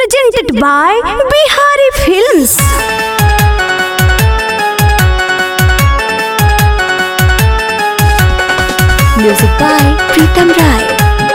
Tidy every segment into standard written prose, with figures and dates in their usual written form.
presented by Bihari Films. Music by Pritam Rai.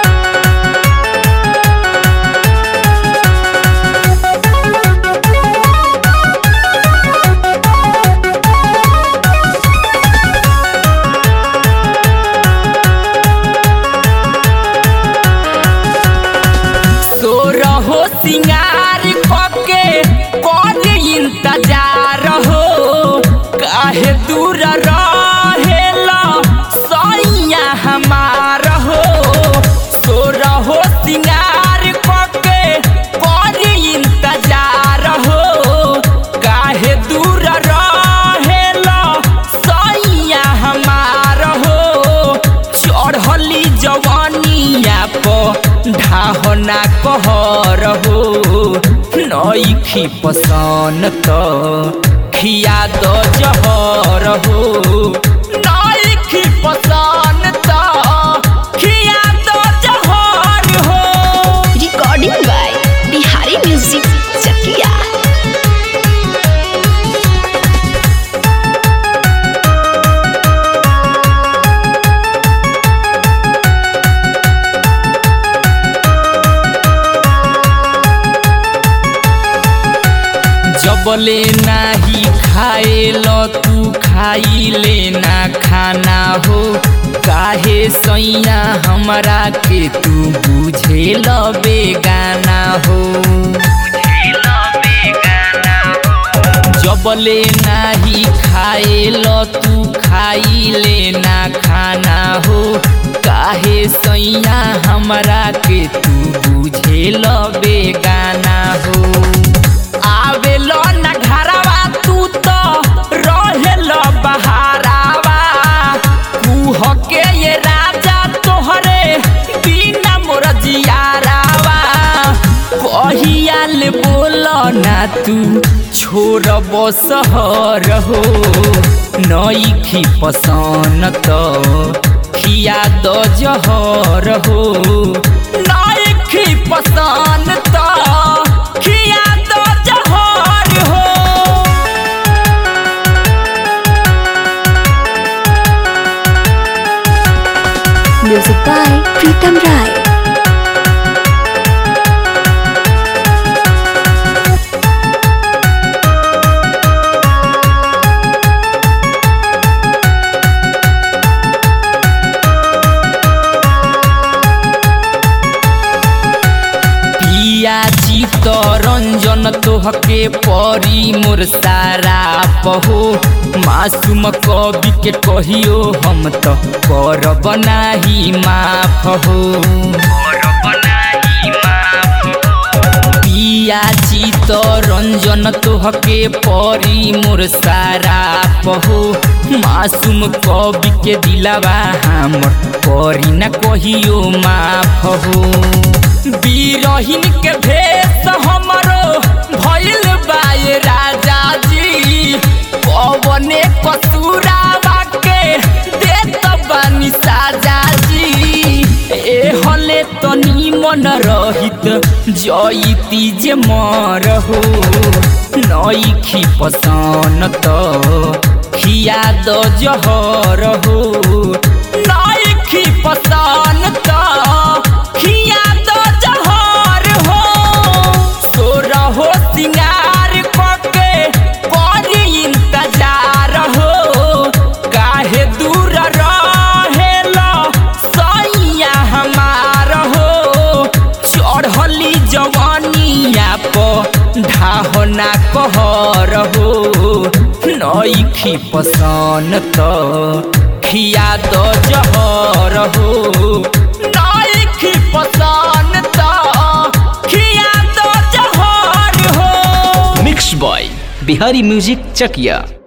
सिंगार पके कौन इंतजार हो काहे दूर रहेला सैया हमार हो सो रहो सिंगार पके कौन इंतजार हो काहे दूर रहेला सैया हमार हो चढ़ली जवानिया प ढाहना कहर हो नईखी पसंद तो खिया दो जहर हो नईखी पसंद तो खिया दो जहर हो। Recording by Bihari Music Chakia. जबले नाही खाएल तू खाई लेना खाना हो काहे सैया हमरा के तू बुझेल बेगाना हो जबले नाही खाएल तू खाई लेना खाना हो काहे सैया हमरा के तू बुझेल बेगाना हो आवेलो न घरवा तू तो रहेल बहारावा कुह के ये राजा तोहरे बिना मोर जियारावा कहियाल बोल ना तू छोड़ब शहर हो नईखी पसंद तो खिया दो जहर हो नईखी पसंद तो खिया Music by Pritam Rai. Ranjan तोहके परी मोर सारा पहो मासूम कवि के कहियो हम तो करब नाही माफ हो पिया चित रंजन तोहके परी मोर सारा पहो मासूम कवि के दिलावा हमर परी न कहियो माफ हो बीरहीन के भेष हमरो भइल बाए राजा जी पवने कसूरावा के देत बानी साजा जी ए हले तनी मन रहित जईती जे मर हो नईखी पसंद तो खिया दो जहर हो नईखी पसंद तो खिया सिंगार पके कौन इंतजार हो काहे दूर रहेला सैया हमार हो चढ़ली जवानिया प ढाहना कहर हो नईखी पसंद तो खिया दो जहर हो नईखी पसंद तो Mixed by Bihari Music Chakia.